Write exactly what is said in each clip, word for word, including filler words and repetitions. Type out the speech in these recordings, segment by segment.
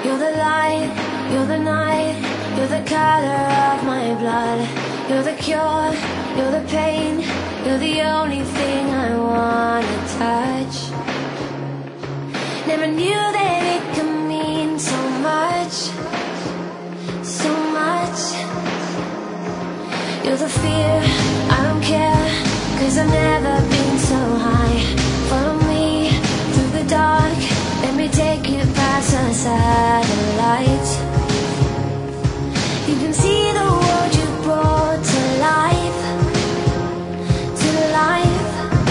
You're the light, you're the night, you're the color of my blood. You're the cure, you're the pain, you're the only thing I wanna touch. Never knew that it could mean so much, so much. You're the fear, I don't care, cause I've never been so high. Follow me through the dark, let me take you past the satellites. You can see the world you brought to life, to life.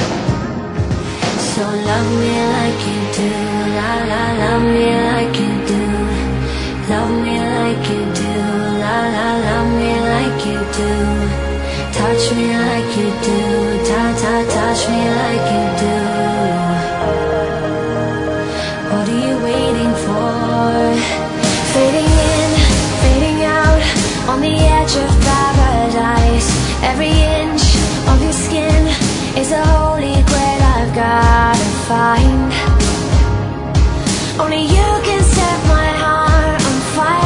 So love me like you do, la la, love me like you do. Love me like you do, la la, love me like you do. Touch me like you do, ta ta, touch me like you do. What are you waiting for? Fading in, fading out, on the edge of paradise. Every inch of your skin is a holy grail I've gotta find. Only you can set my heart on fire.